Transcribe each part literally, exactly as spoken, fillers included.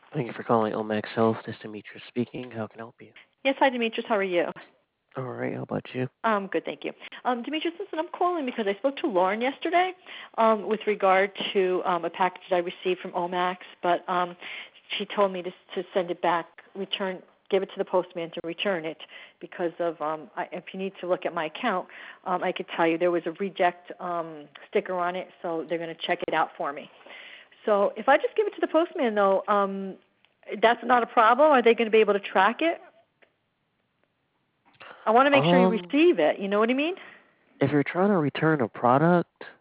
Thank you for calling Omax Health. This is Demetrius speaking. How can I help you? Yes, hi, Demetrius. How are you? All right. How about you? Um, good, thank you. Um, Demetrius, listen, I'm calling because I spoke to Lauren yesterday um, with regard to um, a package that I received from Omax, but um, she told me to, to send it back, return, give it to the postman to return it because of, um, I, if you need to look at my account, um, I could tell you there was a reject um, sticker on it, so they're going to check it out for me. So if I just give it to the postman, though, um, that's not a problem. Are they going to be able to track it? I want to make sure you Um, receive it. You know what I mean? if you're trying to return a product,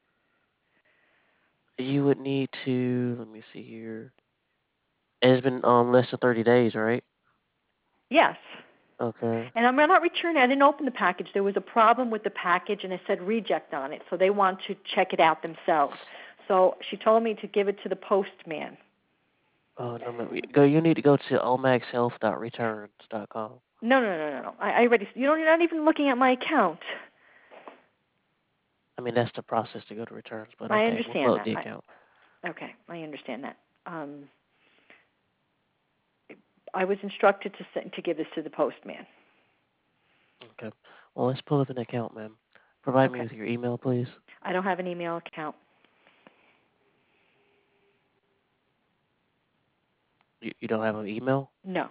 you would need to. Let me see here. It's been um less than thirty days, right? Yes. Okay. And I'm not returning. I didn't open the package. There was a problem with the package, and it said reject on it. So they want to check it out themselves. So she told me to give it to the postman. Oh no, man. Go. You need to go to omax health dot returns dot com. No, no, no, no, no. I, I already. You don't. You're not even looking at my account. I mean, that's the process to go to returns, but I okay, we'll understand float that. the account. I, okay, I understand that. Um, I was instructed to send, to give this to the postman. Okay. Well, let's pull up an account, ma'am. Provide me Okay. with your email, please. I don't have an email account. You, you don't have an email? No.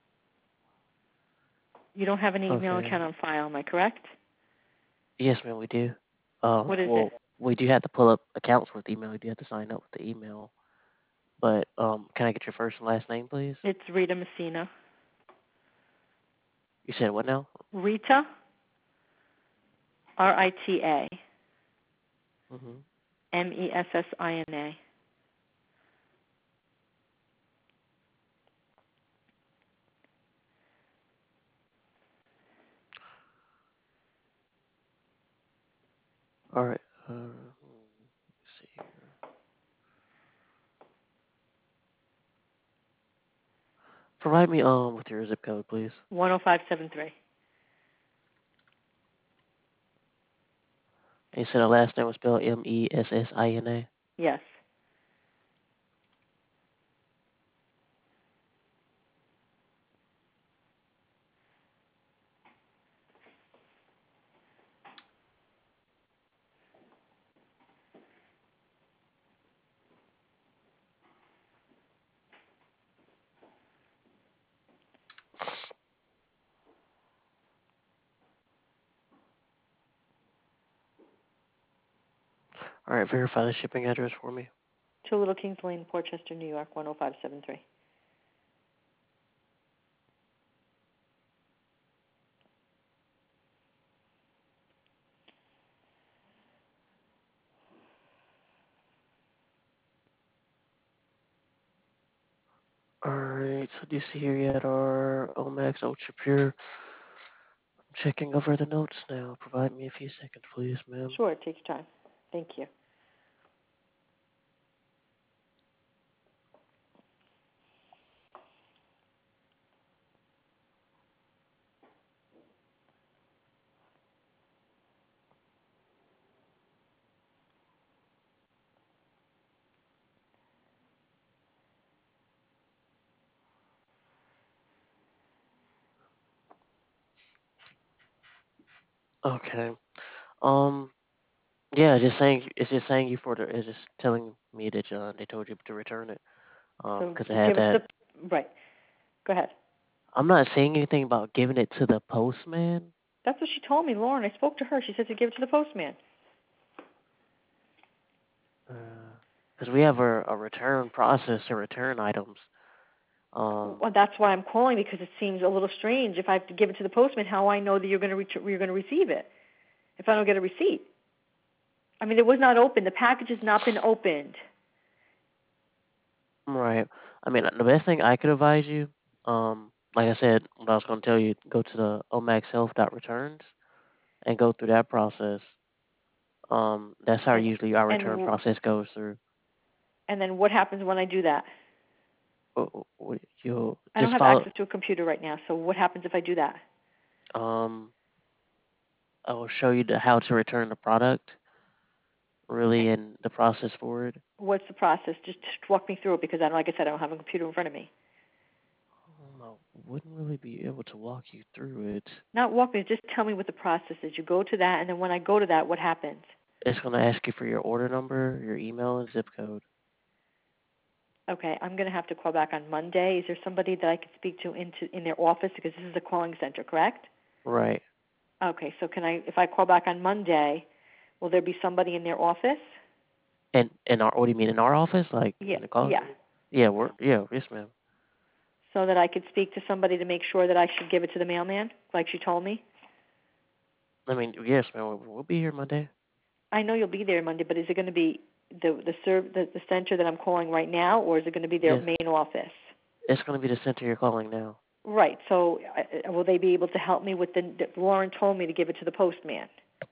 You don't have an email Okay. account on file. Am I correct? Yes, ma'am, we do. Um, What is it? well, we do have to pull up accounts with email. You do have to sign up with the email. But um, can I get your first and last name, please? It's Rita Messina. You said what now? Rita, R I T A, Mm-hmm. M E S S I N A. All right. Uh, let's see here. Provide me um with your zip code, please. one oh five seven three. And you said the last name was spelled M E S S I N A. Yes. All right. Verify the shipping address for me. Two Little Kings Lane, Portchester, New York, one oh five seven three. All right. So do you see here yet our Omax Ultra Pure? I'm checking over the notes now. Provide me a few seconds, please, ma'am. Sure, take your time. Thank you. Okay. Um. Yeah, just saying. It's just saying you for the. It's just telling me that uh, they told you to return it. Um, So because it just had give it to that. the, right. Go ahead. I'm not saying anything about giving it to the postman. That's what she told me, Lauren. I spoke to her. She said to give it to the postman. Because we have a, a return process to return items. Um. Well, that's why I'm calling because it seems a little strange. If I have to give it to the postman, how I know that you're going to ret- you're going to receive it if I don't get a receipt? I mean, it was not open. The package has not been opened. Right. I mean, the best thing I could advise you. Um. Like I said, what I was going to tell you, go to the omax health dot returns and go through that process. Um. That's how And usually our return and process goes through. and then what happens when I do that? Uh, You'll I don't just have follow. access to a computer right now, so what happens if I do that? Um. I will show you the, how to return the product. really in the process for it. What's the process? Just walk me through it because, I, like I said, I don't have a computer in front of me. Um, I wouldn't really be able to walk you through it. Not walk me, just tell me what the process is. You go to that, and then when I go to that, what happens? It's going to ask you for your order number, your email, and zip code. Okay, I'm going to have to call back on Monday. Is there somebody that I could speak to into in their office, because this is a calling center, correct? Right. Okay, so can I, if I call back on Monday, will there be somebody in their office? And in our, what do you mean, in our office? Like Yeah, in the call? yeah. Yeah, we're, yeah, yes, ma'am. So that I could speak to somebody to make sure that I should give it to the mailman, like she told me? I mean, yes, ma'am. We'll, we'll be here Monday. I know you'll be there Monday, but is it going to be the the serv the, the center that I'm calling right now, or is it going to be their Yes, main office? it's going to be the center you're calling now. Right. So uh, will they be able to help me with the, the? Lauren told me to give it to the postman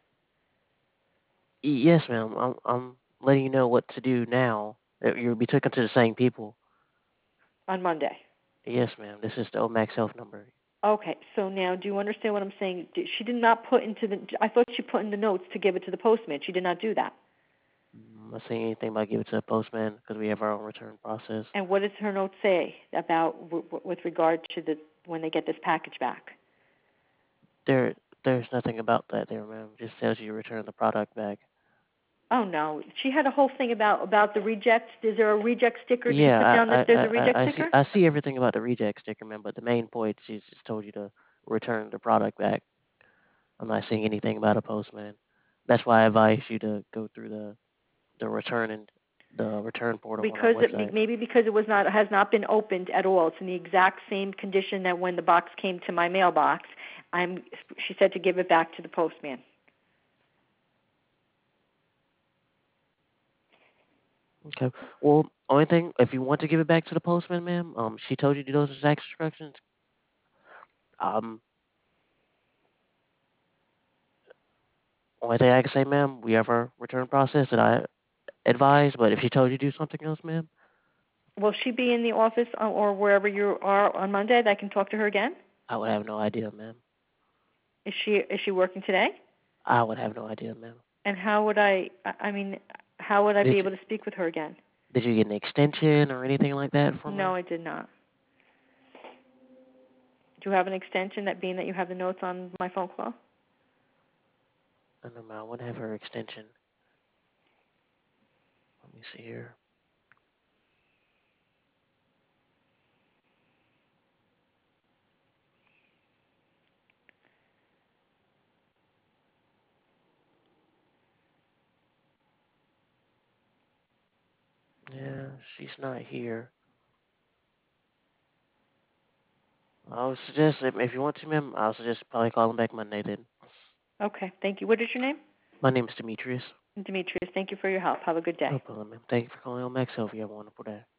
Yes, ma'am. I'm, I'm letting you know what to do now. Uh, You'll be taken to the same people. on Monday. Yes, ma'am. This is the Omax Health number. Okay. So now, do you understand what I'm saying? She did not put into the. I thought she put in the notes to give it to the postman. She did not do that. I'm not saying anything about give it to the postman because we have our own return process. And what does her note say about w- w- with regard to the when they get this package back? There, there's nothing about that there, ma'am. It just tells you to return the product back. Oh no, she had a whole thing about about the rejects. Is there a reject sticker? Did you put Yeah, down I, that I, there's a I, I reject I see, sticker? I see everything about the reject sticker, ma'am. But the main point, she's just told you to return the product back. I'm not seeing anything about a postman. That's why I advise you to go through the the return and the return portal on our Because it website. maybe because it was not has not been opened at all. It's in the exact same condition that when the box came to my mailbox. I'm. She said to give it back to the postman. Okay. Well, only thing, if you want to give it back to the postman, ma'am, um, she told you to do those exact instructions. Um, only thing I can say, ma'am, we have our return process that I advise. But if she told you to do something else, ma'am, Will she be in the office uh, or wherever you are on Monday that I can talk to her again? I would have no idea, ma'am. Is she is she working today? I would have no idea, ma'am. And how would I? I I mean, how would I be Did you, able to speak with her again? did you get an extension or anything like that from No, her? I did not. Do you have an extension, that being that you have the notes on my phone call? I don't know, I wouldn't have her extension. Let me see here. Yeah, she's not here. I would suggest, if, if you want to, ma'am, I would suggest probably calling back Monday then. Okay, thank you. What is your name? My name is Demetrius. Demetrius. Thank you for your help. Have a good day. No problem, ma'am. Thank you for calling on Max Health. You have a wonderful day.